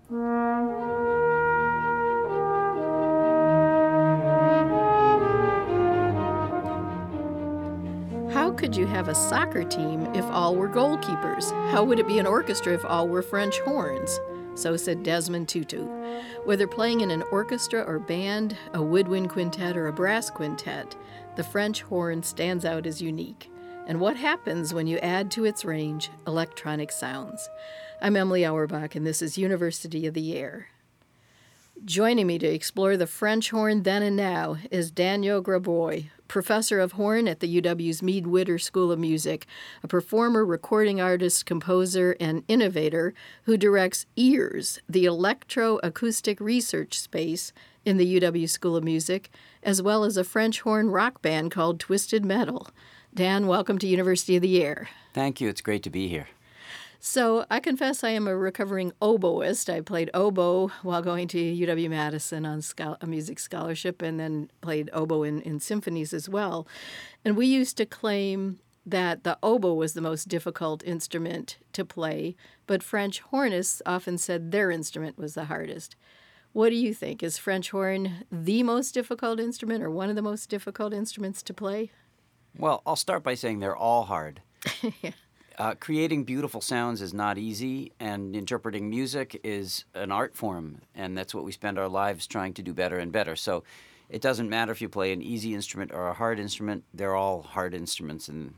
How could you have a soccer team if all were goalkeepers? How would it be an orchestra if all were French horns? So said Desmond Tutu. Whether playing in an orchestra or band, a woodwind quintet or a brass quintet, the French horn stands out as unique. And what happens when you add to its range electronic sounds? I'm Emily Auerbach, and this is University of the Air. Joining me to explore the French horn then and now is Daniel Graboy, professor of horn at the UW's Mead Witter School of Music, a performer, recording artist, composer, and innovator who directs EARS, the electroacoustic research space in the UW School of Music, as well as a French horn rock band called Twisted Metal. Dan, welcome to University of the Air. Thank you. It's great to be here. So I confess I am a recovering oboist. I played oboe while going to UW-Madison on a music scholarship and then played oboe in symphonies as well. And we used to claim that the oboe was the most difficult instrument to play, but French hornists often said their instrument was the hardest. What do you think? Is French horn the most difficult instrument or one of the most difficult instruments to play? Well, I'll start by saying they're all hard. Yeah. Creating beautiful sounds is not easy, and interpreting music is an art form, and that's what we spend our lives trying to do better and better. So it doesn't matter if you play an easy instrument or a hard instrument, they're all hard instruments. And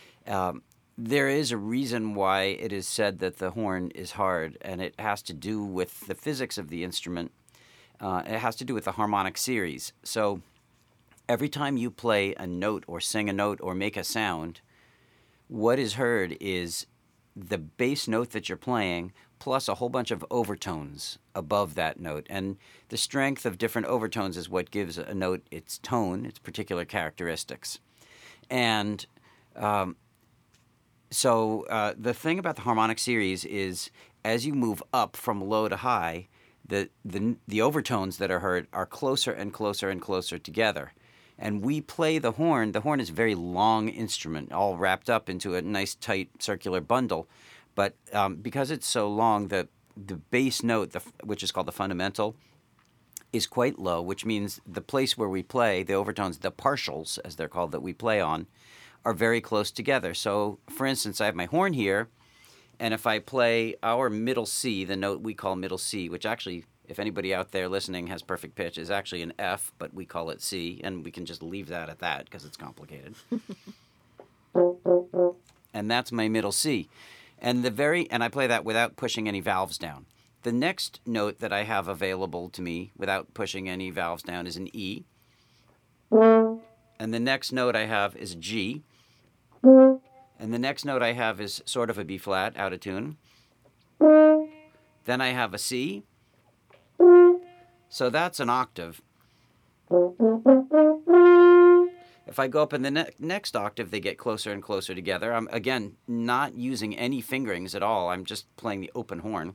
there is a reason why it is said that the horn is hard, and it has to do with the physics of the instrument. It has to do with the harmonic series. So every time you play a note or sing a note or make a sound, what is heard is the bass note that you're playing plus a whole bunch of overtones above that note. And the strength of different overtones is what gives a note its tone, its particular characteristics. And so the thing about the harmonic series is as you move up from low to high, the overtones that are heard are closer and closer and closer together. And we play the horn. The horn is a very long instrument, all wrapped up into a nice, tight, circular bundle. But because it's so long, the bass note, which is called the fundamental, is quite low, which means the place where we play, the overtones, the partials, as they're called, that we play on, are very close together. So, for instance, I have my horn here, and if I play our middle C, the note we call middle C, which actually, if anybody out there listening has perfect pitch, is actually an F, but we call it C, and we can just leave that at that because it's complicated. And that's my middle C. And I play that without pushing any valves down. The next note that I have available to me without pushing any valves down is an E. And the next note I have is a G. And the next note I have is sort of a B flat, out of tune. Then I have a C. So that's an octave. If I go up in the next octave, they get closer and closer together. I'm, again, not using any fingerings at all. I'm just playing the open horn.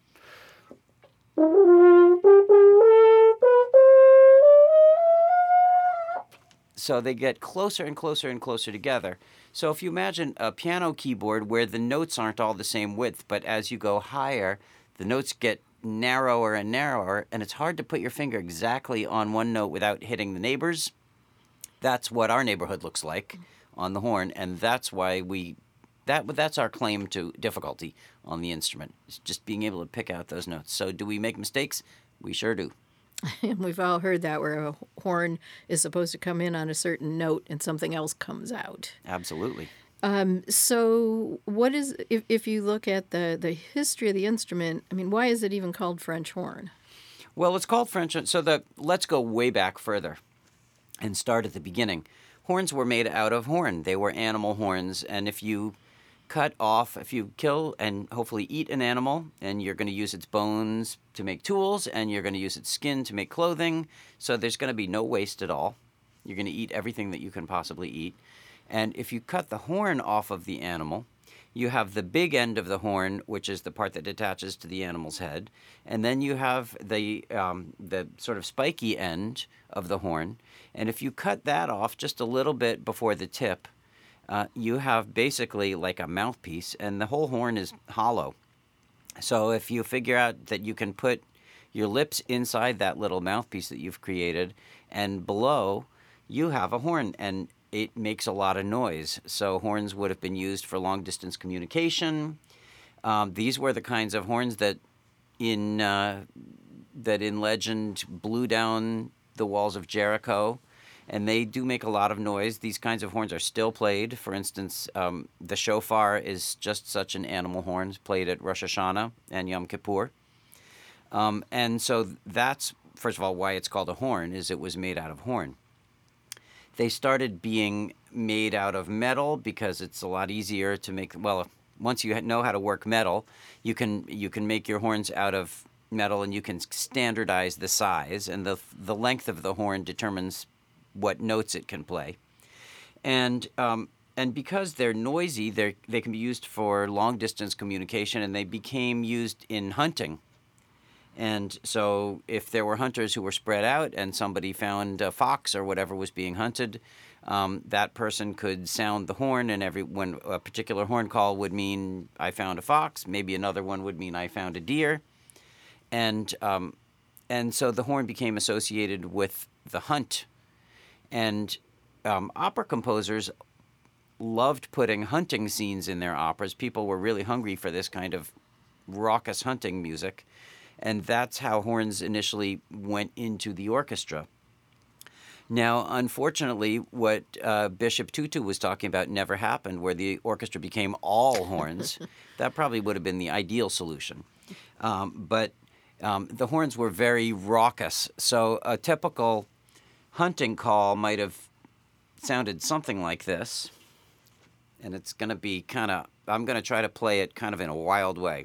So they get closer and closer and closer together. So if you imagine a piano keyboard where the notes aren't all the same width, but as you go higher, the notes get narrower and narrower, and it's hard to put your finger exactly on one note without hitting the neighbors. That's what our neighborhood looks like on the horn, and that's why that's our claim to difficulty on the instrument. It's just being able to pick out those notes. So do we make mistakes? We sure do. And we've all heard that, where a horn is supposed to come in on a certain note and something else comes out. Absolutely. So what is, if you look at the history of the instrument, I mean, why is it even called French horn? Well, it's called French horn. So let's go way back further and start at the beginning. Horns were made out of horn. They were animal horns. And if you kill and hopefully eat an animal, and you're going to use its bones to make tools, and you're going to use its skin to make clothing, so there's going to be no waste at all. You're going to eat everything that you can possibly eat. And if you cut the horn off of the animal, you have the big end of the horn, which is the part that attaches to the animal's head, and then you have the sort of spiky end of the horn. And if you cut that off just a little bit before the tip, you have basically like a mouthpiece, and the whole horn is hollow. So if you figure out that you can put your lips inside that little mouthpiece that you've created, and below you have a horn, and it makes a lot of noise. So horns would have been used for long distance communication. These were the kinds of horns in that in legend blew down the walls of Jericho, and they do make a lot of noise. These kinds of horns are still played. For instance, the shofar is just such an animal horn, played at Rosh Hashanah and Yom Kippur. And so that's, first of all, why it's called a horn, is it was made out of horn. They started being made out of metal because it's a lot easier to make. Well, once you know how to work metal, you can make your horns out of metal, and you can standardize the size, and the length of the horn determines what notes it can play. And because they're noisy, they can be used for long distance communication, and they became used in hunting. And so if there were hunters who were spread out and somebody found a fox or whatever was being hunted, that person could sound the horn, and when a particular horn call would mean I found a fox, maybe another one would mean I found a deer. And so the horn became associated with the hunt. And opera composers loved putting hunting scenes in their operas. People were really hungry for this kind of raucous hunting music. And that's how horns initially went into the orchestra. Now, unfortunately, what Bishop Tutu was talking about never happened, where the orchestra became all horns. That probably would have been the ideal solution. But the horns were very raucous. So a typical hunting call might have sounded something like this. And it's going to be I'm going to try to play it kind of in a wild way.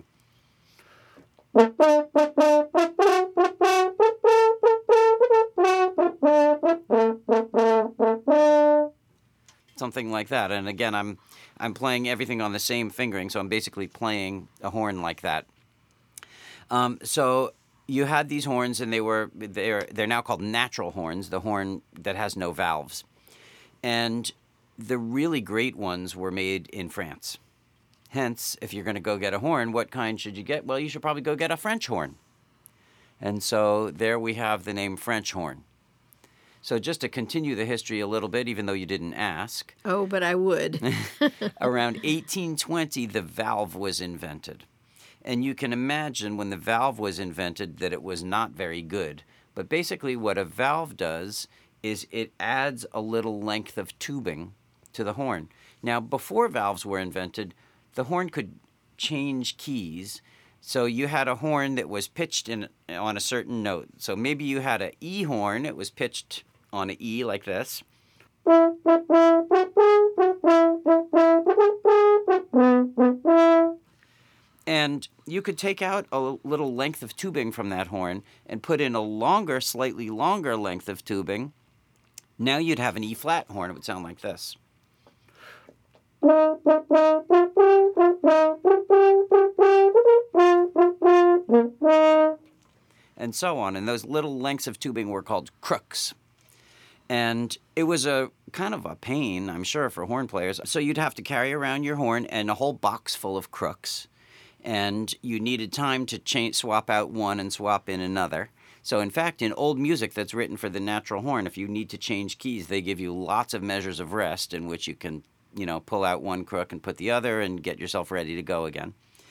Something like that. And again, I'm playing everything on the same fingering, so I'm basically playing a horn like that. So you had these horns, and they're now called natural horns, the horn that has no valves. And the really great ones were made in France. Hence, if you're going to go get a horn, what kind should you get? Well, you should probably go get a French horn. And so there we have the name French horn. So just to continue the history a little bit, even though you didn't ask. Oh, but I would. Around 1820, the valve was invented. And you can imagine when the valve was invented that it was not very good. But basically what a valve does is it adds a little length of tubing to the horn. Now, before valves were invented, the horn could change keys. So you had a horn that was pitched on a certain note. So maybe you had an E horn. It was pitched on an E like this. And you could take out a little length of tubing from that horn and put in a slightly longer length of tubing. Now you'd have an E-flat horn. It would sound like this. And so on. And those little lengths of tubing were called crooks. And it was a kind of a pain, I'm sure, for horn players. So you'd have to carry around your horn and a whole box full of crooks. And you needed time to swap out one and swap in another. So in fact, in old music that's written for the natural horn, if you need to change keys, they give you lots of measures of rest in which you can, pull out one crook and put the other and get yourself ready to go again.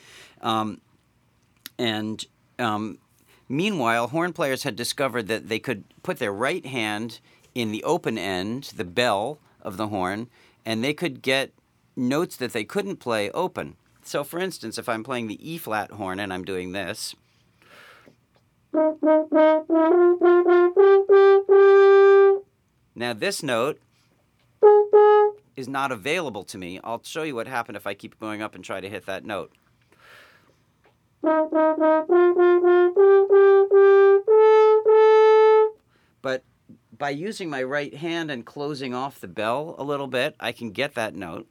Meanwhile, horn players had discovered that they could put their right hand in the open end, the bell of the horn, and they could get notes that they couldn't play open. So for instance, if I'm playing the E-flat horn and I'm doing this, now this note is not available to me. I'll show you what happened if I keep going up and try to hit that note. But by using my right hand and closing off the bell a little bit, I can get that note.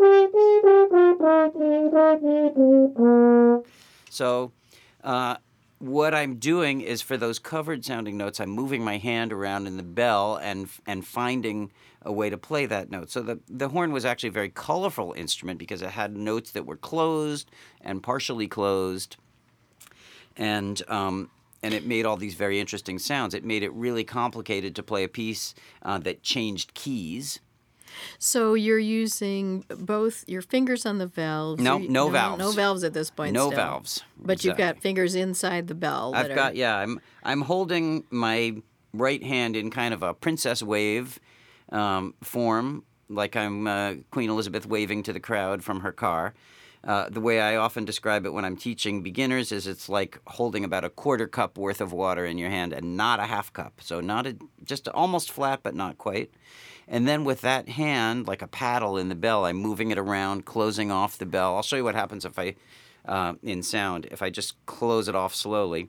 So what I'm doing is for those covered sounding notes, I'm moving my hand around in the bell and finding a way to play that note. So the horn was actually a very colorful instrument because it had notes that were closed and partially closed, and it made all these very interesting sounds. It made it really complicated to play a piece that changed keys. So you're using both your fingers on the valves. No valves. No valves at this point. No still. valves. But you've got fingers inside the bell. I'm holding my right hand in kind of a princess wave form, like I'm Queen Elizabeth waving to the crowd from her car. The way I often describe it when I'm teaching beginners is it's like holding about a quarter cup worth of water in your hand and not a half cup. So just almost flat, but not quite. And then with that hand, like a paddle in the bell, I'm moving it around, closing off the bell. I'll show you what happens if in sound, if I just close it off slowly.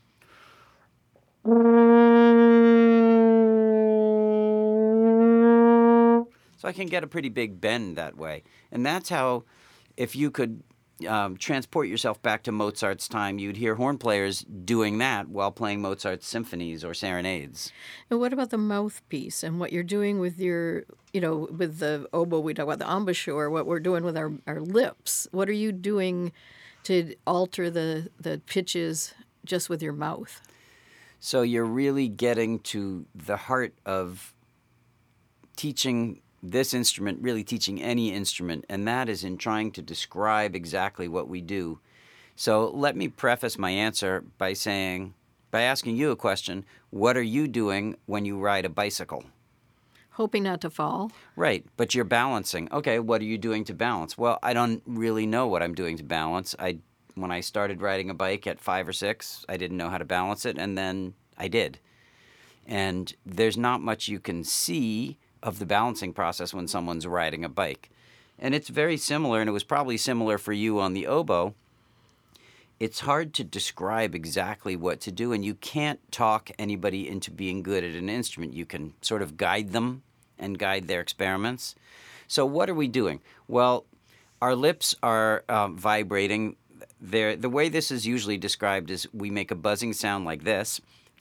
So I can get a pretty big bend that way. And that's how, if you could transport yourself back to Mozart's time, you'd hear horn players doing that while playing Mozart's symphonies or serenades. And what about the mouthpiece and what you're doing with your, with the oboe, we talk about the embouchure, what we're doing with our lips? What are you doing to alter the pitches just with your mouth? So you're really getting to the heart of teaching this instrument, really teaching any instrument, and that is in trying to describe exactly what we do. So let me preface my answer by asking you a question. What are you doing when you ride a bicycle? Hoping not to fall. Right, but you're balancing. Okay, what are you doing to balance? Well, I don't really know what I'm doing to balance. When I started riding a bike at 5 or 6, I didn't know how to balance it, and then I did. And there's not much you can see of the balancing process when someone's riding a bike. And it's very similar, and it was probably similar for you on the oboe. It's hard to describe exactly what to do, and you can't talk anybody into being good at an instrument. You can sort of guide them and guide their experiments. So what are we doing? Well, our lips are vibrating. The way this is usually described is we make a buzzing sound like this,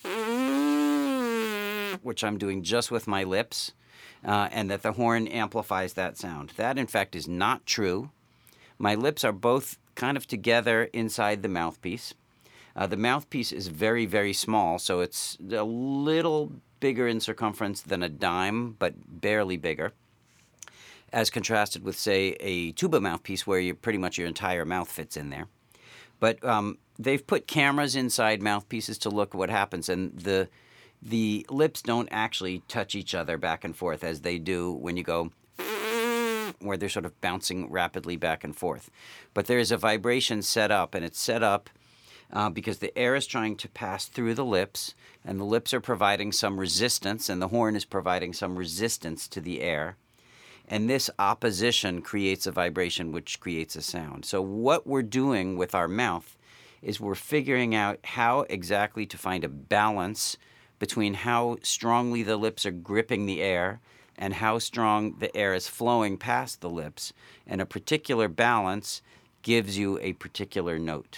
which I'm doing just with my lips. And that the horn amplifies that sound. That, in fact, is not true. My lips are both kind of together inside the mouthpiece. The mouthpiece is very, very small, so it's a little bigger in circumference than a dime, but barely bigger, as contrasted with, say, a tuba mouthpiece where pretty much your entire mouth fits in there. But they've put cameras inside mouthpieces to look at what happens, and the lips don't actually touch each other back and forth as they do when you go, where they're sort of bouncing rapidly back and forth. But there is a vibration set up, and it's set up because the air is trying to pass through the lips, and the lips are providing some resistance, and the horn is providing some resistance to the air. And this opposition creates a vibration, which creates a sound. So what we're doing with our mouth is we're figuring out how exactly to find a balance between how strongly the lips are gripping the air and how strong the air is flowing past the lips. And a particular balance gives you a particular note.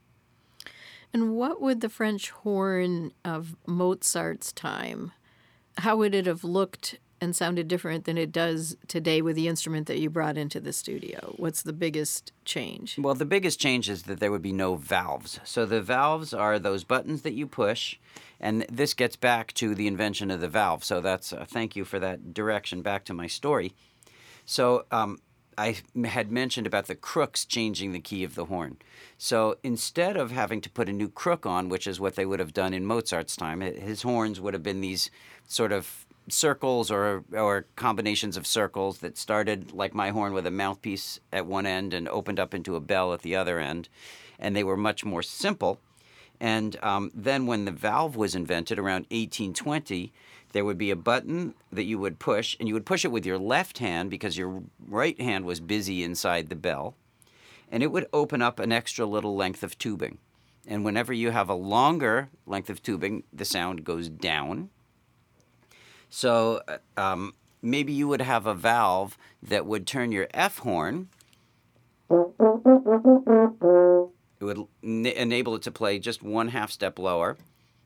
And what would the French horn of Mozart's time, how would it have looked and sounded different than it does today with the instrument that you brought into the studio? What's the biggest change? Well, the biggest change is that there would be no valves. So the valves are those buttons that you push, and this gets back to the invention of the valve. So that's thank you for that direction back to my story. So I had mentioned about the crooks changing the key of the horn. So instead of having to put a new crook on, which is what they would have done in Mozart's time, his horns would have been these sort of circles or combinations of circles that started like my horn with a mouthpiece at one end and opened up into a bell at the other end. And they were much more simple. And then when the valve was invented around 1820, there would be a button that you would push, and you would push it with your left hand because your right hand was busy inside the bell. And it would open up an extra little length of tubing. And whenever you have a longer length of tubing, the sound goes down. So maybe you would have a valve that would turn your F horn. It would enable it to play just 1/2 step lower.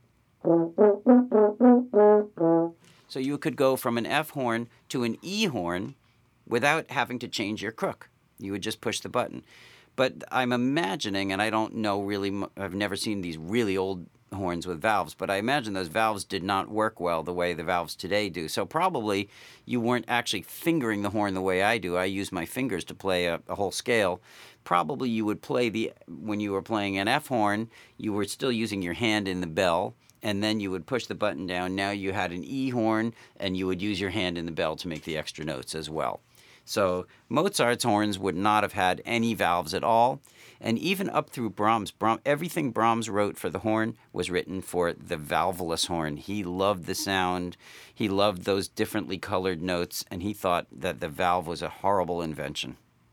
So you could go from an F horn to an E horn without having to change your crook. You would just push the button. But I'm imagining, and I don't know really, I've never seen these really old horns with valves, but I imagine those valves did not work well the way the valves today do. So probably you weren't actually fingering the horn the way I do. I use my fingers to play a whole scale. Probably you would play when you were playing an F horn, you were still using your hand in the bell, and then you would push the button down. Now you had an E horn, and you would use your hand in the bell to make the extra notes as well. So Mozart's horns would not have had any valves at all. And even up through Brahms, everything Brahms wrote for the horn was written for the valveless horn. He loved the sound. He loved those differently colored notes, and he thought that the valve was a horrible invention.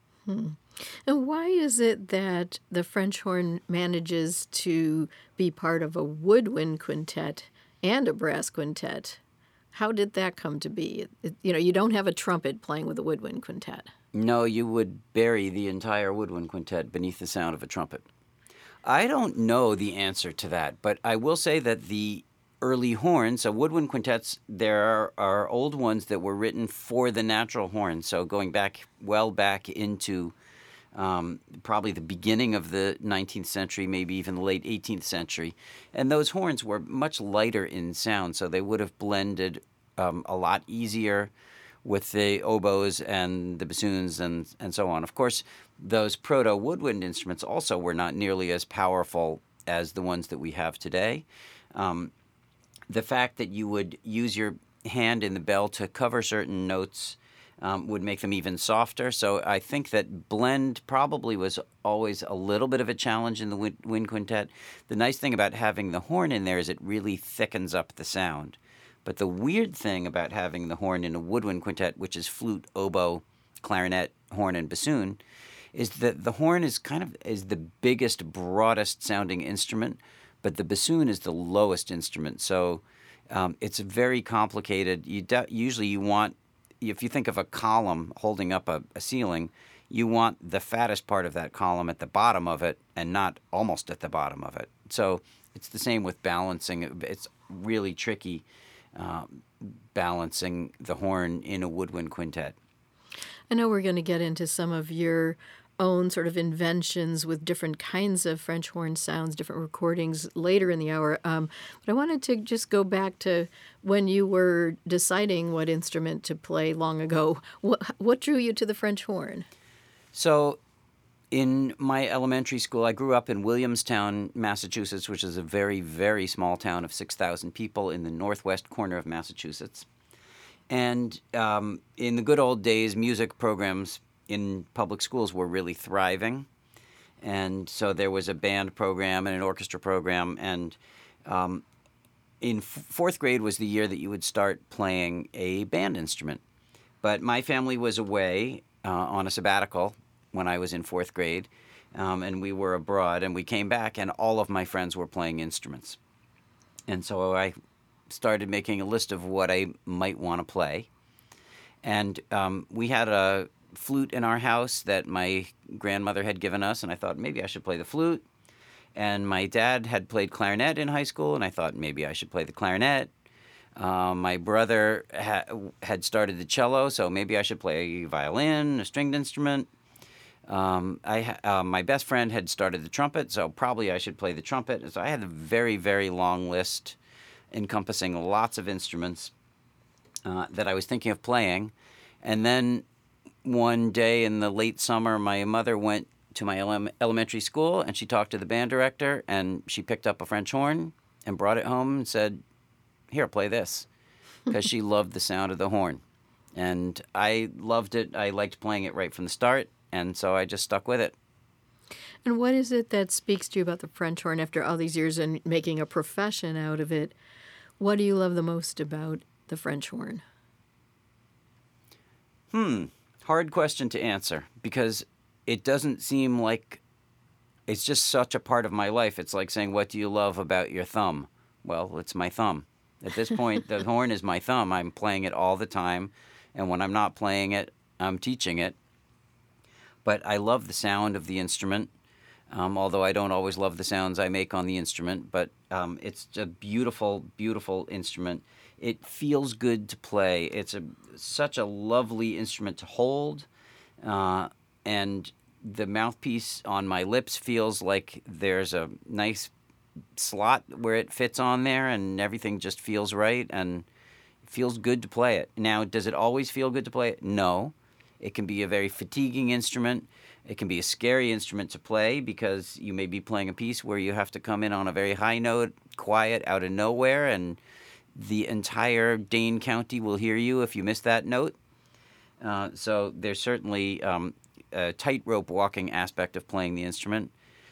And why is it that the French horn manages to be part of a woodwind quintet and a brass quintet? How did that come to be? You don't have a trumpet playing with a woodwind quintet. No, you would bury the entire woodwind quintet beneath the sound of a trumpet. I don't know the answer to that, but I will say that the early horns, so woodwind quintets, there are old ones that were written for the natural horn, so going back into probably the beginning of the 19th century, maybe even the late 18th century. And those horns were much lighter in sound, so they would have blended a lot easier with the oboes and the bassoons and so on. Of course, those proto-woodwind instruments also were not nearly as powerful as the ones that we have today. The fact that you would use your hand in the bell to cover certain notes would make them even softer. So I think that blend probably was always a little bit of a challenge in the wind quintet. The nice thing about having the horn in there is it really thickens up the sound. But the weird thing about having the horn in a woodwind quintet, which is flute, oboe, clarinet, horn, and bassoon, is that the horn is the biggest, broadest sounding instrument, but the bassoon is the lowest instrument. So it's very complicated. Usually you want, if you think of a column holding up a ceiling, you want the fattest part of that column at the bottom of it and not almost at the bottom of it. So it's the same with balancing. It's really tricky balancing the horn in a woodwind quintet. I know we're going to get into some of your own sort of inventions with different kinds of French horn sounds, different recordings later in the hour. But I wanted to just go back to when you were deciding what instrument to play long ago. What drew you to the French horn? So in my elementary school, I grew up in Williamstown, Massachusetts, which is a very, very small town of 6,000 people in the northwest corner of Massachusetts. And in the good old days, music programs in public schools were really thriving. And so there was a band program and an orchestra program. And in fourth grade was the year that you would start playing a band instrument. But my family was away on a sabbatical when I was in fourth grade, and we were abroad, and we came back, and all of my friends were playing instruments. And so I started making a list of what I might want to play. And we had a flute in our house that my grandmother had given us, and I thought maybe I should play the flute. And my dad had played clarinet in high school, and I thought maybe I should play the clarinet. My brother had started the cello, so maybe I should play a violin, a stringed instrument. My best friend had started the trumpet, so probably I should play the trumpet. So I had a very, very long list encompassing lots of instruments that I was thinking of playing. And then one day in the late summer, my mother went to my elementary school, and she talked to the band director, and she picked up a French horn and brought it home and said, "Here, play this," because she loved the sound of the horn. And I loved it. I liked playing it right from the start. And so I just stuck with it. And what is it that speaks to you about the French horn after all these years and making a profession out of it? What do you love the most about the French horn? Hard question to answer, because it doesn't seem like it's just such a part of my life. It's like saying, what do you love about your thumb? Well, it's my thumb. At this point, the horn is my thumb. I'm playing it all the time. And when I'm not playing it, I'm teaching it. But I love the sound of the instrument. although I don't always love the sounds I make on the instrument. But it's a beautiful, beautiful instrument. It feels good to play. It's such a lovely instrument to hold, and the mouthpiece on my lips feels like there's a nice slot where it fits on there, and everything just feels right, and it feels good to play it. Now, does it always feel good to play it? No. It can be a very fatiguing instrument. It can be a scary instrument to play because you may be playing a piece where you have to come in on a very high note, quiet, out of nowhere, and the entire Dane County will hear you if you miss that note. So there's certainly a tightrope walking aspect of playing the instrument.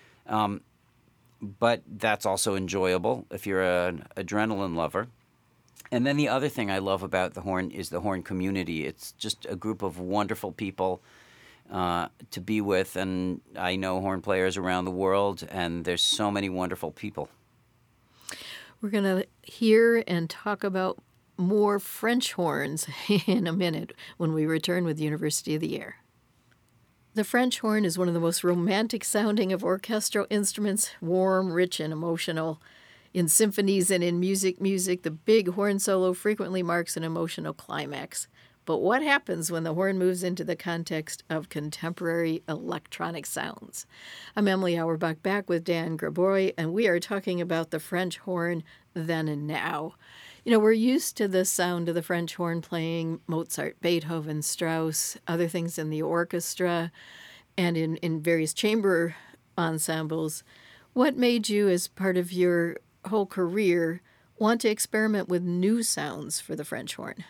But that's also enjoyable if you're an adrenaline lover. And then the other thing I love about the horn is the horn community. It's just a group of wonderful people to be with, and I know horn players around the world, and there's so many wonderful people. We're going to hear and talk about more French horns in a minute when we return with University of the Air. The French horn is one of the most romantic sounding of orchestral instruments, warm, rich, and emotional. In symphonies and in music, the big horn solo frequently marks an emotional climax. But what happens when the horn moves into the context of contemporary electronic sounds? I'm Emily Auerbach, back with Dan Graboi, and we are talking about the French horn then and now. You know, we're used to the sound of the French horn playing Mozart, Beethoven, Strauss, other things in the orchestra, and in various chamber ensembles. What made you, as part of your whole career, want to experiment with new sounds for the French horn?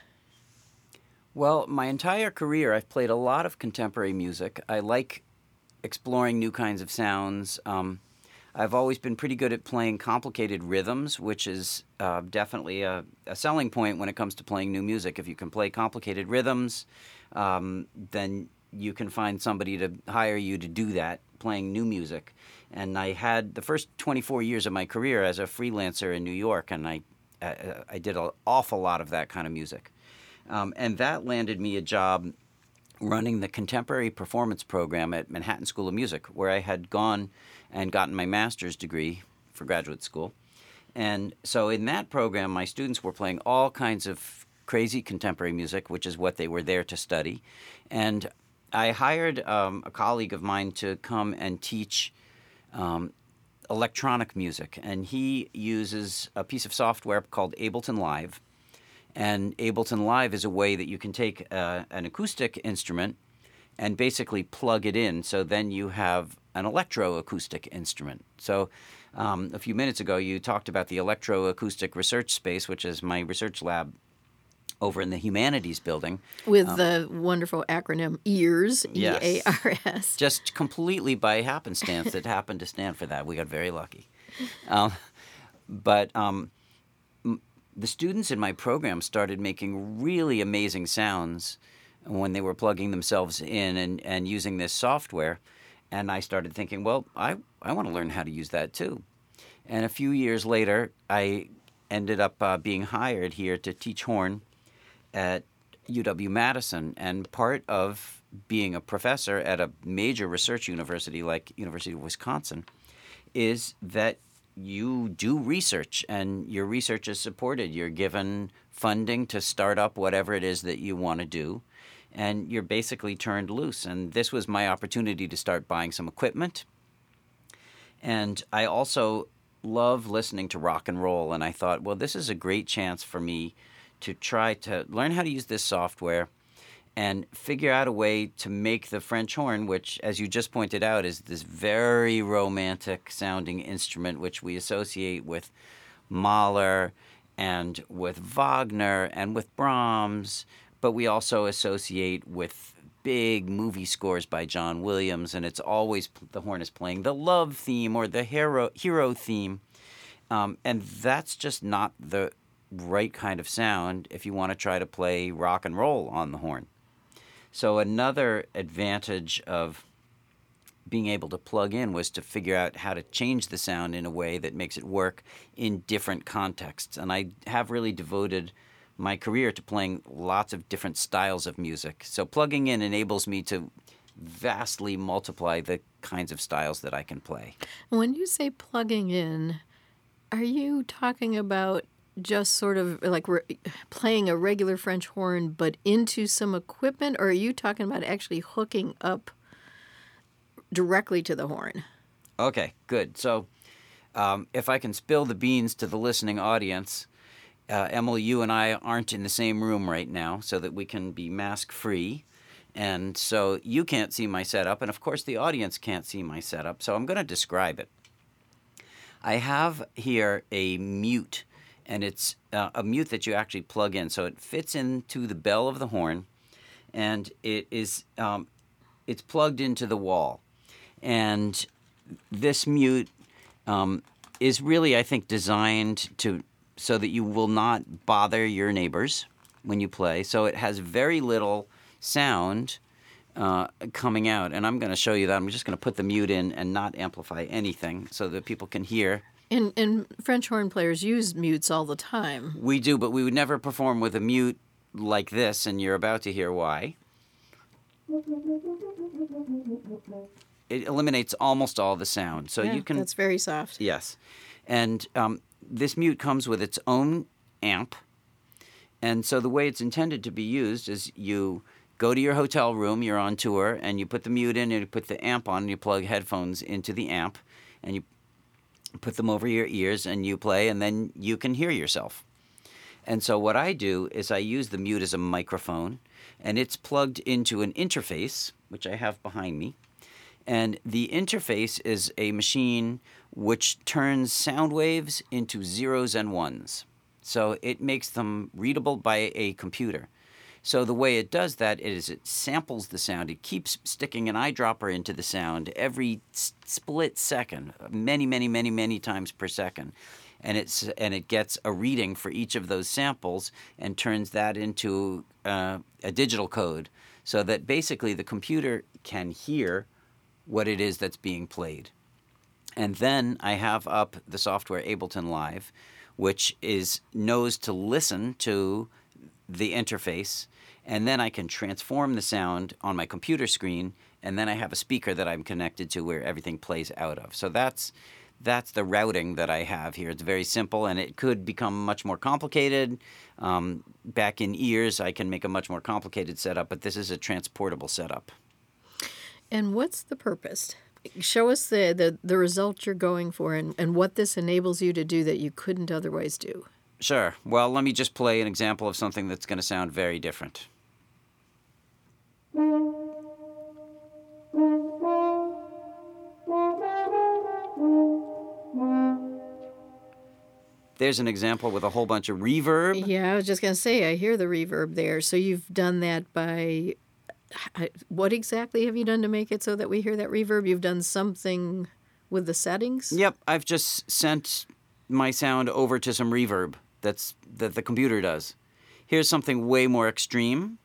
Well, my entire career, I've played a lot of contemporary music. I like exploring new kinds of sounds. I've always been pretty good at playing complicated rhythms, which is definitely a selling point when it comes to playing new music. If you can play complicated rhythms, then you can find somebody to hire you to do that, playing new music. And I had the first 24 years of my career as a freelancer in New York, and I did an awful lot of that kind of music. And that landed me a job running the contemporary performance program at Manhattan School of Music, where I had gone and gotten my master's degree for graduate school. And so in that program, my students were playing all kinds of crazy contemporary music, which is what they were there to study. And I hired a colleague of mine to come and teach electronic music. And he uses a piece of software called Ableton Live. And Ableton Live is a way that you can take an acoustic instrument and basically plug it in. So then you have an electroacoustic instrument. So a few minutes ago, you talked about the Electroacoustic Research Space, which is my research lab over in the Humanities Building. With the wonderful acronym EARS, Yes. E-A-R-S. Just completely by happenstance, it happened to stand for that. We got very lucky. But the students in my program started making really amazing sounds when they were plugging themselves in and using this software. And I started thinking, well, I want to learn how to use that too. And a few years later, I ended up being hired here to teach horn at UW-Madison. And part of being a professor at a major research university like University of Wisconsin is that you do research, and your research is supported. You're given funding to start up whatever it is that you want to do, and you're basically turned loose. And this was my opportunity to start buying some equipment. And I also love listening to rock and roll, and I thought, well, this is a great chance for me to try to learn how to use this software and figure out a way to make the French horn, which, as you just pointed out, is this very romantic-sounding instrument which we associate with Mahler and with Wagner and with Brahms, but we also associate with big movie scores by John Williams, and it's always the horn is playing the love theme or the hero theme, and that's just not the right kind of sound if you want to try to play rock and roll on the horn. So another advantage of being able to plug in was to figure out how to change the sound in a way that makes it work in different contexts. And I have really devoted my career to playing lots of different styles of music. So plugging in enables me to vastly multiply the kinds of styles that I can play. When you say plugging in, are you talking about just sort of like playing a regular French horn but into some equipment, or are you talking about actually hooking up directly to the horn? Okay, good. So if I can spill the beans to the listening audience, Emily, you and I aren't in the same room right now so that we can be mask-free. And so you can't see my setup, and of course the audience can't see my setup, so I'm going to describe it. I have here a mute, and it's a mute that you actually plug in. So it fits into the bell of the horn, and it's plugged into the wall. And this mute is really, I think, designed so that you will not bother your neighbors when you play. So it has very little sound coming out, and I'm going to show you that. I'm just going to put the mute in and not amplify anything so that people can hear. And French horn players use mutes all the time. We do, but we would never perform with a mute like this, and you're about to hear why. It eliminates almost all the sound, so you can. That's very soft. Yes, and this mute comes with its own amp, and so the way it's intended to be used is you go to your hotel room, you're on tour, and you put the mute in, and you put the amp on, and you plug headphones into the amp, and you put them over your ears, and you play, and then you can hear yourself. And so what I do is I use the mute as a microphone, and it's plugged into an interface, which I have behind me. And the interface is a machine which turns sound waves into zeros and ones. So it makes them readable by a computer. So the way it does that is it samples the sound. It keeps sticking an eyedropper into the sound every split second, many times per second. And it gets a reading for each of those samples and turns that into a digital code so that basically the computer can hear what it is that's being played. And then I have up the software Ableton Live, which knows to listen to the interface, and then I can transform the sound on my computer screen, and then I have a speaker that I'm connected to where everything plays out of. So that's the routing that I have here. It's very simple, and it could become much more complicated. Back in ears, I can make a much more complicated setup, but this is a transportable setup. And what's the purpose? Show us the result you're going for and what this enables you to do that you couldn't otherwise do. Sure. Well, let me just play an example of something that's going to sound very different. There's an example with a whole bunch of reverb. Yeah, I was just going to say, I hear the reverb there. So you've done that by... What exactly have you done to make it so that we hear that reverb? You've done something with the settings? Yep, I've just sent my sound over to some reverb that the computer does. Here's something way more extreme.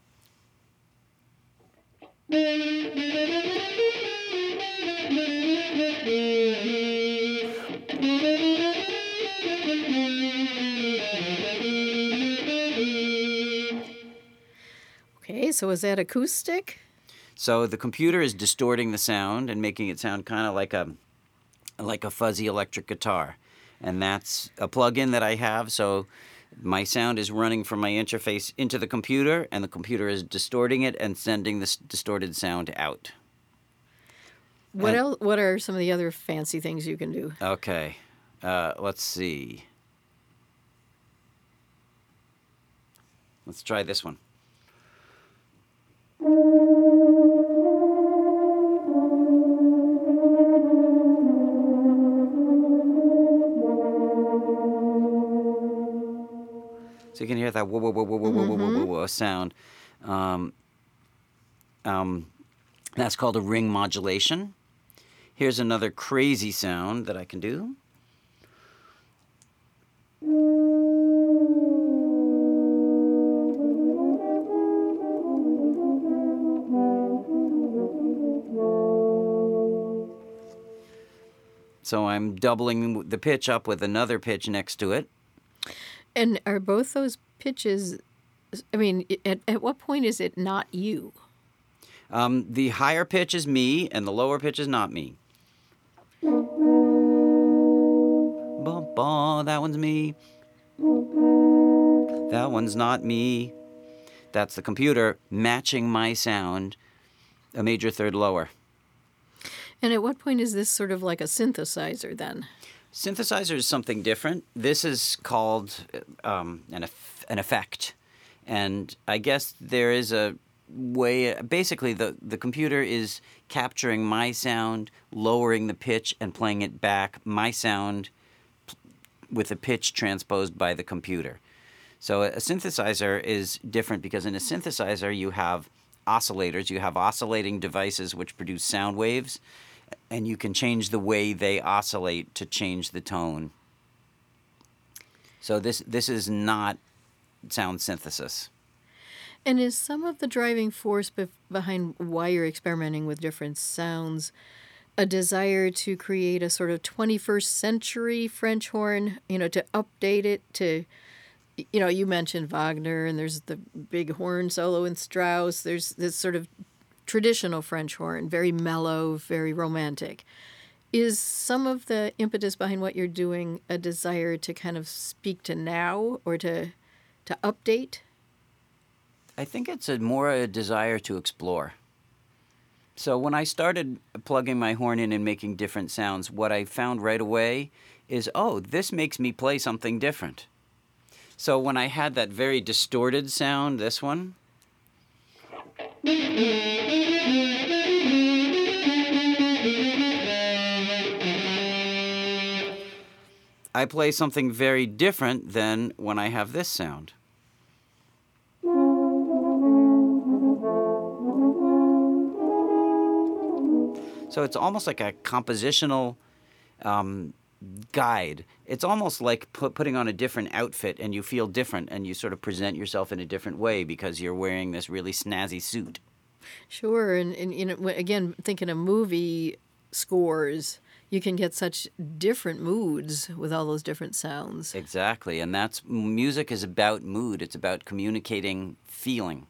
Okay, so is that acoustic? So the computer is distorting the sound and making it sound kind of like a fuzzy electric guitar. And that's a plug-in that I have, so my sound is running from my interface into the computer, and the computer is distorting it and sending this distorted sound out. What else? What are some of the other fancy things you can do? Okay, let's see. Let's try this one. So you can hear that whoa, whoa, whoa, whoa, whoa, whoa, whoa, whoa, whoa sound. That's called a ring modulation. Here's another crazy sound that I can do. So I'm doubling the pitch up with another pitch next to it. And are both those pitches, I mean, at what point is it not you? The higher pitch is me, and the lower pitch is not me. That one's me. That one's not me. That's the computer matching my sound, a major third lower. And at what point is this sort of like a synthesizer then? Synthesizer is something different. This is called an effect. And I guess there is a way, basically the computer is capturing my sound, lowering the pitch and playing it back, my sound with the pitch transposed by the computer. So a synthesizer is different because in a synthesizer you have oscillators, you have oscillating devices which produce sound waves, and you can change the way they oscillate to change the tone. So this is not sound synthesis. And is some of the driving force behind why you're experimenting with different sounds a desire to create a sort of 21st century French horn, to update it to, you mentioned Wagner, and there's the big horn solo in Strauss. There's this sort of traditional French horn, very mellow, very romantic. Is some of the impetus behind what you're doing a desire to kind of speak to now or to update? I think it's more a desire to explore. So when I started plugging my horn in and making different sounds, what I found right away is, this makes me play something different. So when I had that very distorted sound, this one, I play something very different than when I have this sound. So it's almost like a compositional guide. It's almost like putting on a different outfit and you feel different and you sort of present yourself in a different way because you're wearing this really snazzy suit. Sure. And again, thinking of movie scores, you can get such different moods with all those different sounds. Exactly. And music is about mood. It's about communicating feeling.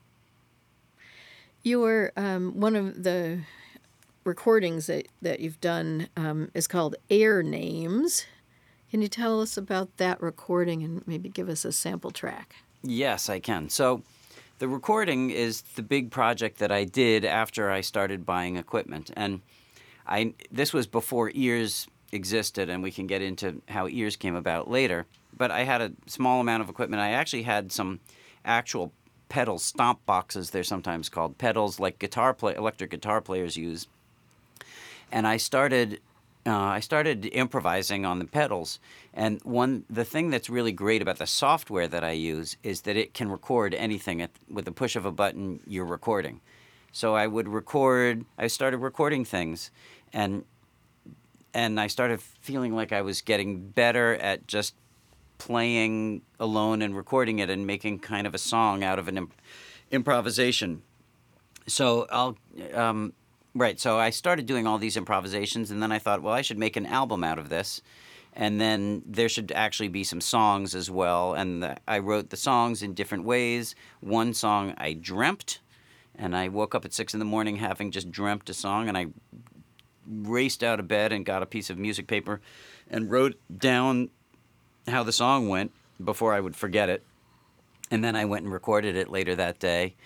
One of the recordings that you've done is called Air Names. Can you tell us about that recording and maybe give us a sample track? Yes, I can. So the recording is the big project that I did after I started buying equipment. And this was before ears existed, and we can get into how ears came about later. But I had a small amount of equipment. I actually had some actual pedals, stomp boxes, they're sometimes called, pedals like electric guitar players use. And I started improvising on the pedals. And the thing that's really great about the software that I use is that it can record anything. With the push of a button, you're recording. So I started recording things, and I started feeling like I was getting better at just playing alone and recording it and making kind of a song out of an improvisation. So so I started doing all these improvisations, and then I thought, well, I should make an album out of this, and then there should actually be some songs as well. And I wrote the songs in different ways. One song I dreamt, and I woke up at 6 a.m. having just dreamt a song, and I raced out of bed and got a piece of music paper and wrote down how the song went before I would forget it. And then I went and recorded it later that day.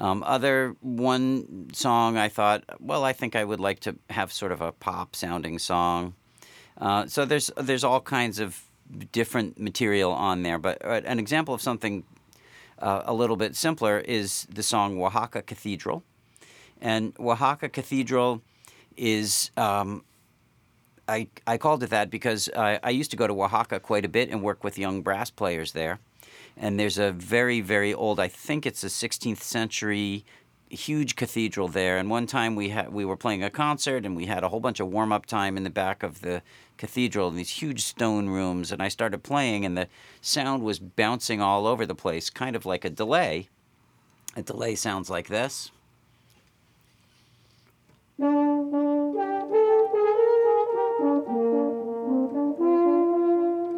One song I thought, well, I think I would like to have sort of a pop-sounding song. So there's all kinds of different material on there. But an example of something a little bit simpler is the song Oaxaca Cathedral. And Oaxaca Cathedral is, I called it that because I used to go to Oaxaca quite a bit and work with young brass players there. And there's a very, very old, I think it's a 16th century, huge cathedral there. And one time we were playing a concert, and we had a whole bunch of warm-up time in the back of the cathedral in these huge stone rooms. And I started playing, and the sound was bouncing all over the place, kind of like a delay. A delay sounds like this. So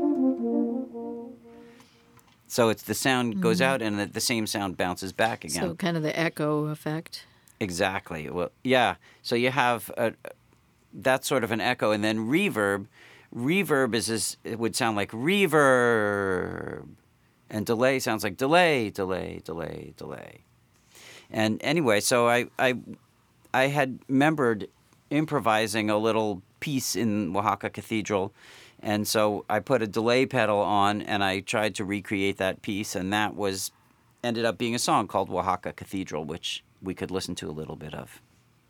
it's the sound goes out and the same sound bounces back again. So kind of the echo effect. Exactly. Well, yeah. So you have that's sort of an echo, and then reverb. Reverb it would sound like reverb, and delay sounds like delay, delay, delay, delay. And anyway, so I had remembered improvising a little piece in Oaxaca Cathedral, and so I put a delay pedal on, and I tried to recreate that piece, and that ended up being a song called Oaxaca Cathedral, which we could listen to a little bit of.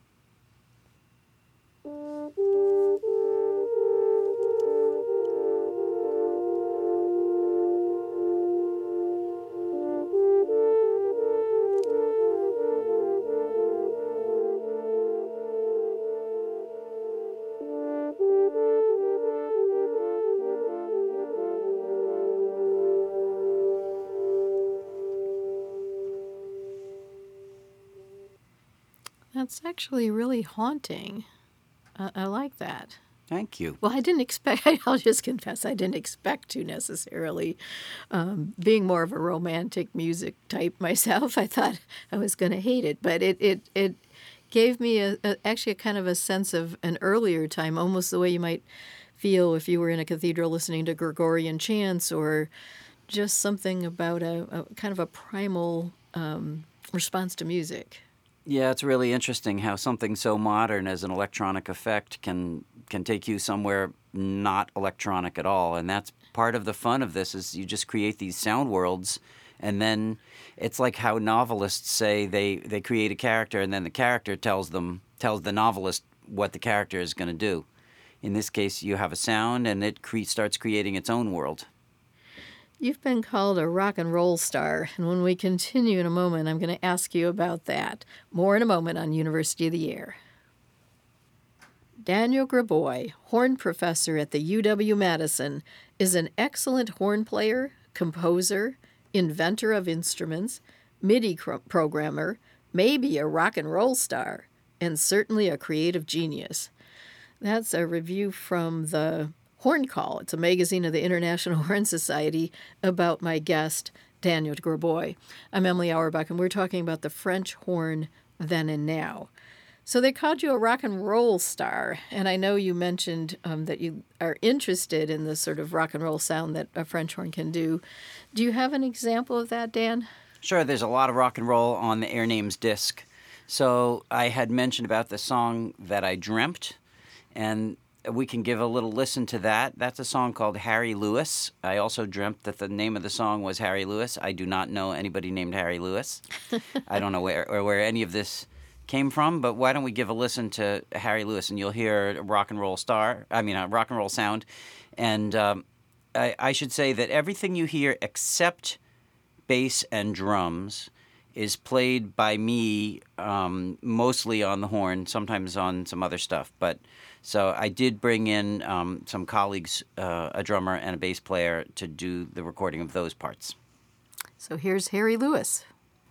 That's actually really haunting. I like that. Thank you. Well, I didn't expect, I'll just confess, I didn't expect to necessarily. Being more of a romantic music type myself, I thought I was going to hate it. But it gave me actually a kind of a sense of an earlier time, almost the way you might feel if you were in a cathedral listening to Gregorian chants, or just something about a kind of a primal response to music. Yeah, it's really interesting how something so modern as an electronic effect can take you somewhere not electronic at all. And that's part of the fun of this, is you just create these sound worlds, and then it's like how novelists say they create a character, and then the character tells the novelist what the character is going to do. In this case, you have a sound, and it starts creating its own world. You've been called a rock and roll star, and when we continue in a moment, I'm going to ask you about that. More in a moment on University of the Air. Daniel Graboy, horn professor at the UW-Madison, is an excellent horn player, composer, inventor of instruments, MIDI programmer, maybe a rock and roll star, and certainly a creative genius. That's a review from the Horn Call. It's a magazine of the International Horn Society about my guest, Daniel Graboy. I'm Emily Auerbach, and we're talking about the French horn then and now. So they called you a rock and roll star, and I know you mentioned that you are interested in the sort of rock and roll sound that a French horn can do. Do you have an example of that, Dan? Sure, there's a lot of rock and roll on the Air Names disc. So I had mentioned about the song that I dreamt, and we can give a little listen to that. That's a song called Harry Lewis. I also dreamt that the name of the song was Harry Lewis. I do not know anybody named Harry Lewis. I don't know where any of this came from, but why don't we give a listen to Harry Lewis, and you'll hear a rock and roll sound. And I should say that everything you hear except bass and drums is played by me, mostly on the horn, sometimes on some other stuff. So I did bring in some colleagues, a drummer and a bass player, to do the recording of those parts. So here's Harry Lewis.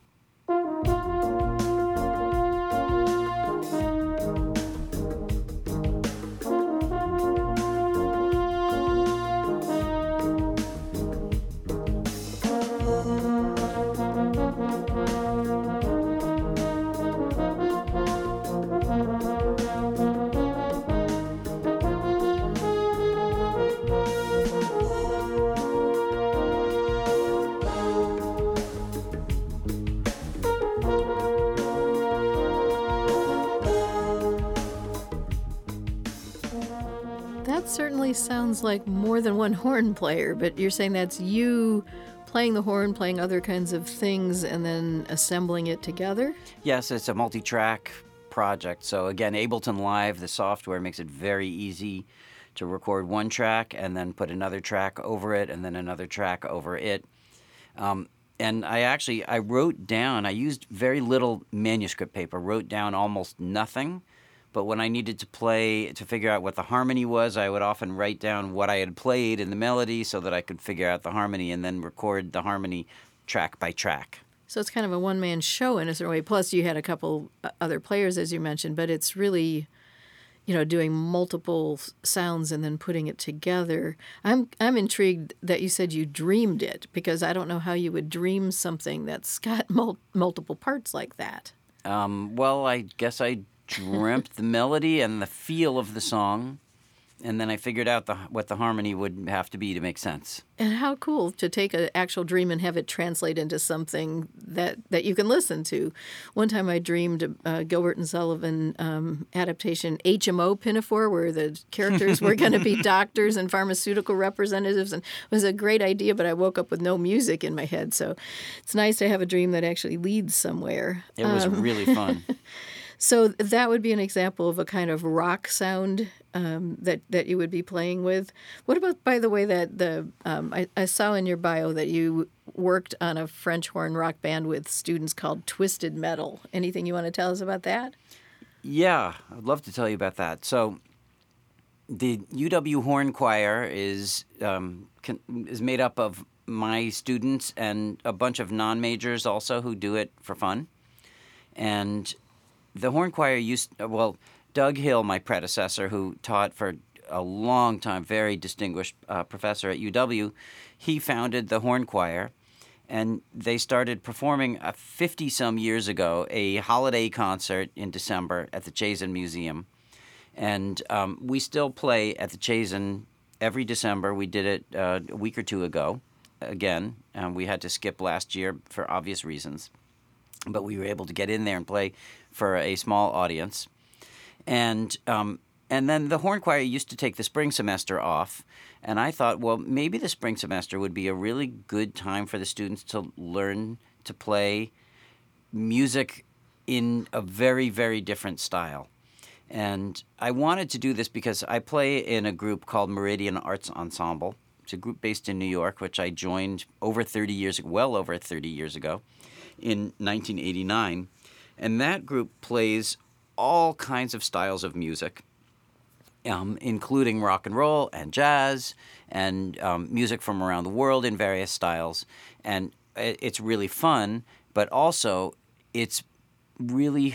That certainly sounds like more than one horn player, but you're saying that's you playing the horn, playing other kinds of things, and then assembling it together? Yes, it's a multi-track project. So again, Ableton Live, the software, makes it very easy to record one track and then put another track over it and then another track over it. And I wrote down, I used very little manuscript paper, wrote down almost nothing. But when I needed to figure out what the harmony was, I would often write down what I had played in the melody so that I could figure out the harmony and then record the harmony track by track. So it's kind of a one-man show in a certain way. Plus, you had a couple other players, as you mentioned, but it's really, doing multiple sounds and then putting it together. I'm intrigued that you said you dreamed it, because I don't know how you would dream something that's got multiple parts like that. Well, I guess I dreamt the melody and the feel of the song, and then I figured out what the harmony would have to be to make sense. And how cool to take an actual dream and have it translate into something that you can listen to. One time I dreamed a Gilbert and Sullivan adaptation, HMO Pinafore, where the characters were going to be doctors and pharmaceutical representatives. And it was a great idea, but I woke up with no music in my head. So it's nice to have a dream that actually leads somewhere. It was really fun. So that would be an example of a kind of rock sound that you would be playing with. What about, by the way, that I saw in your bio that you worked on a French horn rock band with students called Twisted Metal. Anything you want to tell us about that? Yeah, I'd love to tell you about that. So the UW Horn Choir is made up of my students and a bunch of non-majors also who do it for fun. And the horn choir Doug Hill, my predecessor, who taught for a long time, very distinguished professor at UW, he founded the horn choir, and they started performing 50-some years ago a holiday concert in December at the Chazen Museum. And we still play at the Chazen every December. We did it a week or two ago again. We had to skip last year for obvious reasons. But we were able to get in there and play for a small audience. And then the horn choir used to take the spring semester off. And I thought, well, maybe the spring semester would be a really good time for the students to learn to play music in a very, very different style. And I wanted to do this because I play in a group called Meridian Arts Ensemble. It's a group based in New York, which I joined well over 30 years ago. In 1989, and that group plays all kinds of styles of music, including rock and roll and jazz and music from around the world in various styles. And it's really fun, but also it's really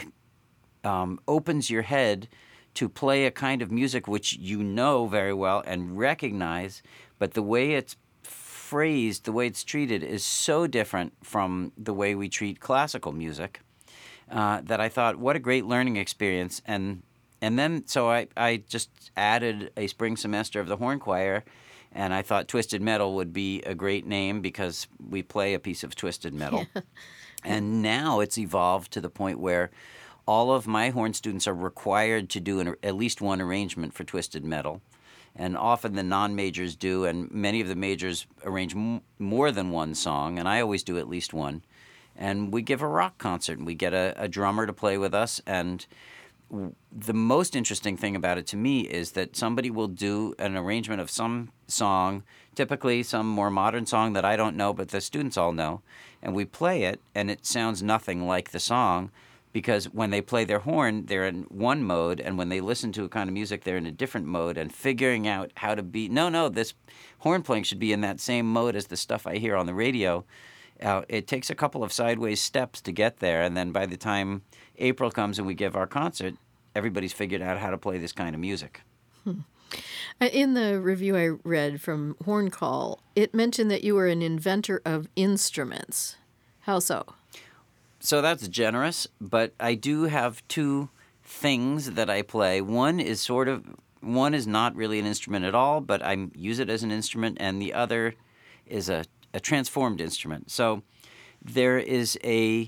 opens your head to play a kind of music which you know very well and recognize, but the way it's phrased, the way it's treated is so different from the way we treat classical music that I thought, what a great learning experience. And then so I just added a spring semester of the horn choir, and I thought Twisted Metal would be a great name because we play a piece of Twisted Metal. Yeah. And now it's evolved to the point where all of my horn students are required to do at least one arrangement for Twisted Metal. And often the non-majors do, and many of the majors arrange more than one song, and I always do at least one. And we give a rock concert, and we get a drummer to play with us. And the most interesting thing about it to me is that somebody will do an arrangement of some song, typically some more modern song that I don't know, but the students all know, and we play it, and it sounds nothing like the song, because when they play their horn, they're in one mode, and when they listen to a kind of music, they're in a different mode, and figuring out how to be, this horn playing should be in that same mode as the stuff I hear on the radio. It takes a couple of sideways steps to get there, and then by the time April comes and we give our concert, everybody's figured out how to play this kind of music. In the review I read from Horn Call, it mentioned that you were an inventor of instruments. How so? So that's generous, but I do have two things that I play. One is not really an instrument at all, but I use it as an instrument, and the other is a transformed instrument. So there is you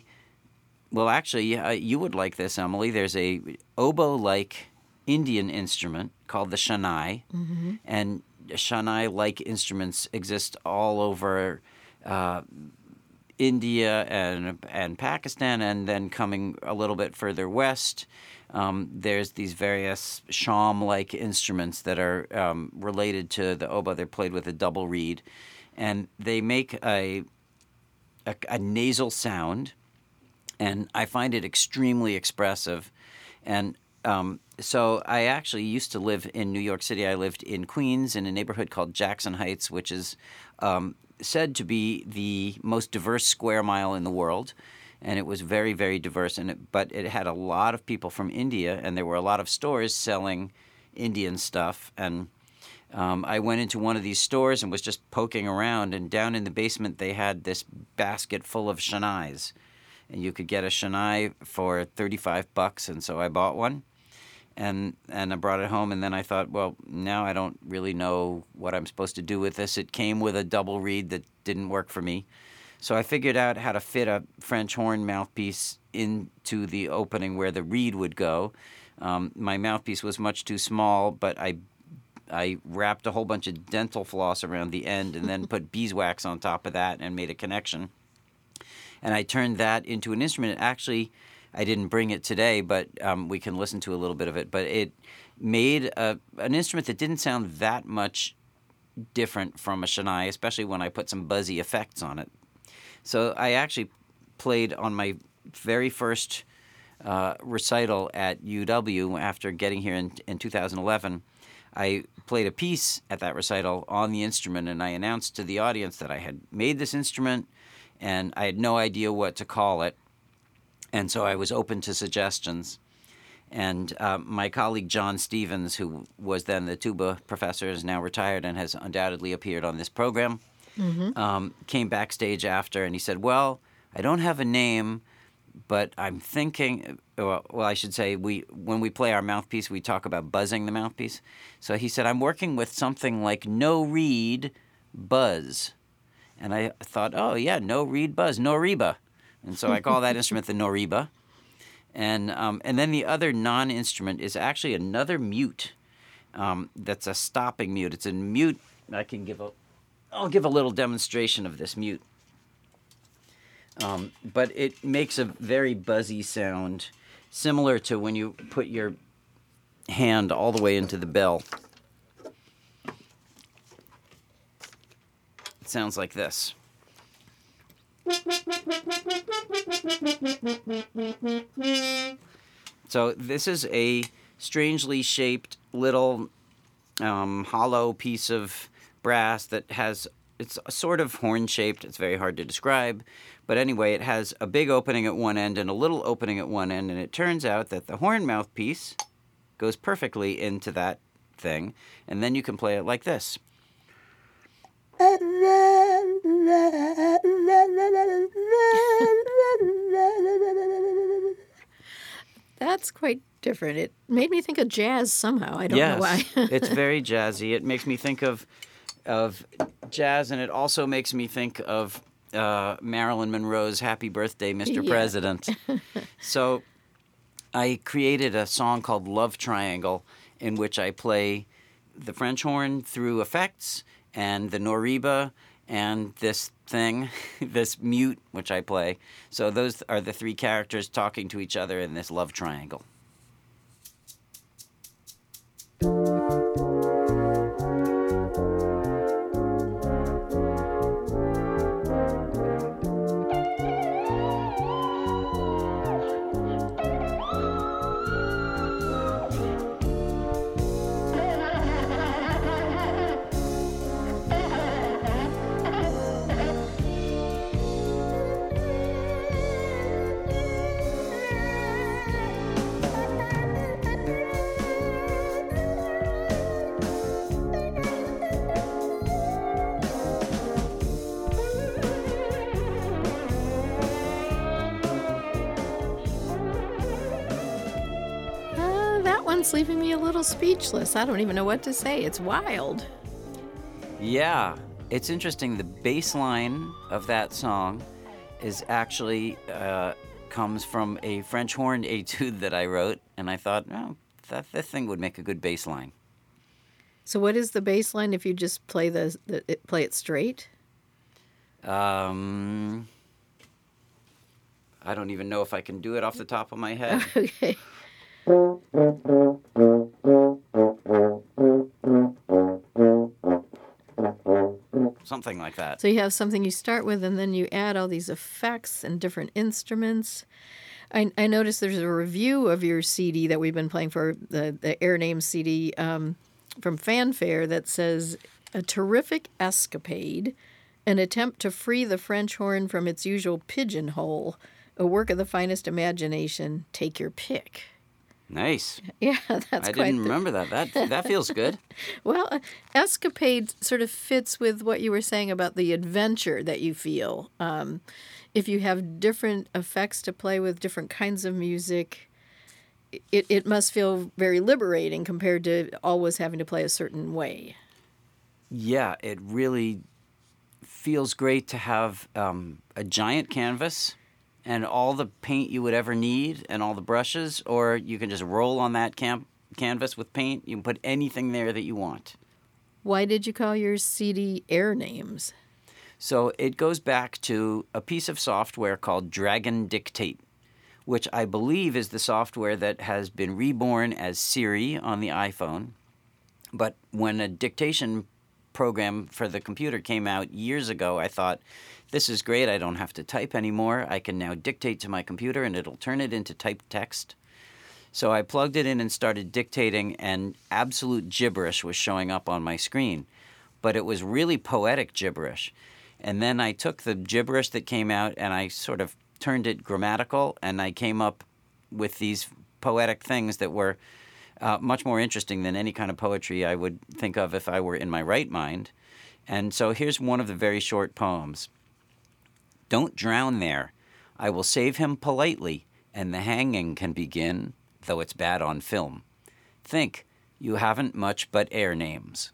would like this, Emily. There's a oboe-like Indian instrument called the Shehnai, mm-hmm. and Shehnai-like instruments exist all over India and Pakistan, and then coming a little bit further west, there's these various shawm-like instruments that are related to the oboe. They're played with a double reed, and they make a nasal sound, and I find it extremely expressive. And so I actually used to live in New York City. I lived in Queens in a neighborhood called Jackson Heights, which is said to be the most diverse square mile in the world, and it was very, very diverse. But it had a lot of people from India, and there were a lot of stores selling Indian stuff. And I went into one of these stores and was just poking around, and down in the basement they had this basket full of Shehnais. and you could get a Chennai for $35, and so I bought one. And I brought it home, and then I thought, well, now I don't really know what I'm supposed to do with this. It came with a double reed that didn't work for me. So I figured out how to fit a French horn mouthpiece into the opening where the reed would go. My mouthpiece was much too small, but I wrapped a whole bunch of dental floss around the end and then put beeswax on top of that and made a connection. And I turned that into an instrument. Actually, I didn't bring it today, but we can listen to a little bit of it. But it made an instrument that didn't sound that much different from a Chennai, especially when I put some buzzy effects on it. So I actually played on my very first recital at UW after getting here in 2011. I played a piece at that recital on the instrument, and I announced to the audience that I had made this instrument, and I had no idea what to call it. And so I was open to suggestions. And my colleague John Stevens, who was then the tuba professor, is now retired and has undoubtedly appeared on this program, came backstage after, and he said, well, I don't have a name, but I'm thinking, well, I should say, when we play our mouthpiece, we talk about buzzing the mouthpiece. So he said, I'm working with something like no reed buzz. And I thought, oh, yeah, no reed buzz, Noriba. And so I call that instrument the Noriba. And then the other non-instrument is actually another mute. That's a stopping mute. It's a mute. I'll give a little demonstration of this mute. But it makes a very buzzy sound, similar to when you put your hand all the way into the bell. It sounds like this. So this is a strangely shaped little hollow piece of brass that it's sort of horn-shaped. It's very hard to describe. But anyway, it has a big opening at one end and a little opening at one end, and it turns out that the horn mouthpiece goes perfectly into that thing, and then you can play it like this. That's quite different. It made me think of jazz somehow. I don't know why. It's very jazzy. It makes me think of jazz, and it also makes me think of Marilyn Monroe's Happy Birthday, Mr. President. So I created a song called Love Triangle, in which I play the French horn through effects and the Noriba and this thing, this mute, which I play. So those are the three characters talking to each other in this love triangle. It's leaving me a little speechless. I don't even know what to say. It's wild. Yeah, it's interesting. The bass line of that song is actually comes from a French horn etude that I wrote, and I thought, oh, that thing would make a good bass line. So what is the bass line if you just play play it straight? I don't even know if I can do it off the top of my head. Okay. Something like that. So you have something you start with, and then you add all these effects and different instruments. I noticed there's a review of your CD that we've been playing for, the Air Name CD from Fanfare, that says, a terrific escapade, an attempt to free the French horn from its usual pigeonhole, a work of the finest imagination, take your pick. Nice. Yeah, that's I didn't remember that. That feels good. Well, escapade sort of fits with what you were saying about the adventure that you feel. if you have different effects to play with, different kinds of music, it must feel very liberating compared to always having to play a certain way. Yeah, it really feels great to have a giant canvas and all the paint you would ever need and all the brushes, or you can just roll on that canvas with paint. You can put anything there that you want. Why did you call your CD Air Names? So it goes back to a piece of software called Dragon Dictate, which I believe is the software that has been reborn as Siri on the iPhone. But when a dictation program for the computer came out years ago, I thought, this is great. I don't have to type anymore. I can now dictate to my computer and it'll turn it into typed text. So I plugged it in and started dictating, and absolute gibberish was showing up on my screen. But it was really poetic gibberish. And then I took the gibberish that came out and I sort of turned it grammatical, and I came up with these poetic things that were much more interesting than any kind of poetry I would think of if I were in my right mind. And so here's one of the very short poems. Don't drown there. I will save him politely, and the hanging can begin, though it's bad on film. Think, you haven't much but air names.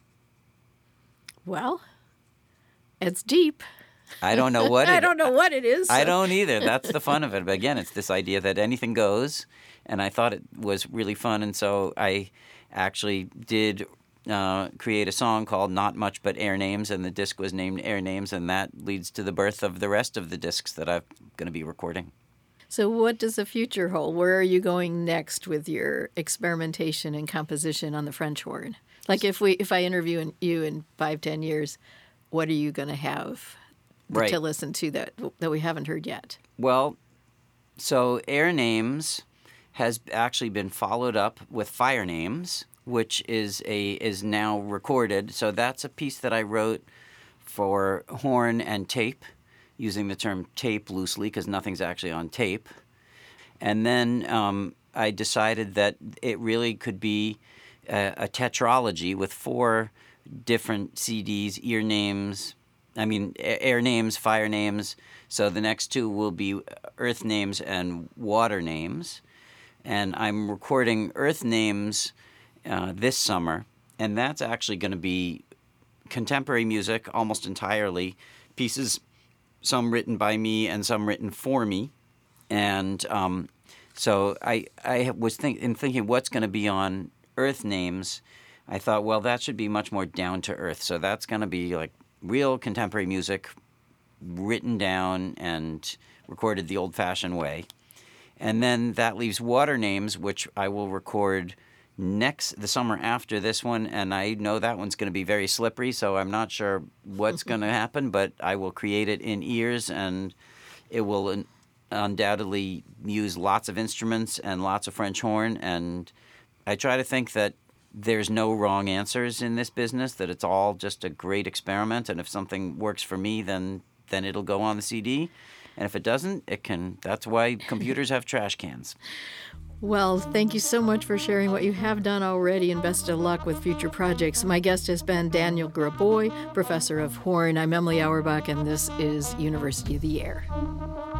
Well, it's deep. I don't know what I don't know what it is. I don't either. That's the fun of it. But again, it's this idea that anything goes, and I thought it was really fun, and so I actually did create a song called Not Much But Air Names, and the disc was named Air Names, and that leads to the birth of the rest of the discs that I'm going to be recording. So what does the future hold? Where are you going next with your experimentation and composition on the French horn? Like if I interview you in 5-10 years, what are you going to have to listen to that we haven't heard yet? Well, so Air Names has actually been followed up with Fire Names, which is now recorded. So that's a piece that I wrote for horn and tape, using the term tape loosely because nothing's actually on tape. And then I decided that it really could be a tetralogy with 4 different CDs, Air Names, Fire Names. So the next 2 will be Earth Names and Water Names. And I'm recording Earth Names this summer, and that's actually going to be contemporary music almost entirely, pieces, some written by me and some written for me. And so I was thinking what's going to be on Earth Names. I thought, well, that should be much more down to earth. So that's going to be like real contemporary music written down and recorded the old-fashioned way. And then that leaves Water Names, which I will record the summer after this one, and I know that one's going to be very slippery, so I'm not sure what's going to happen, but I will create it in ears, and it will undoubtedly use lots of instruments and lots of French horn, and I try to think that there's no wrong answers in this business, that it's all just a great experiment, and if something works for me, then it'll go on the CD, and if it doesn't, it can. That's why computers have trash cans. Well, thank you so much for sharing what you have done already, and best of luck with future projects. My guest has been Daniel Graboy, professor of horn. I'm Emily Auerbach, and this is University of the Air.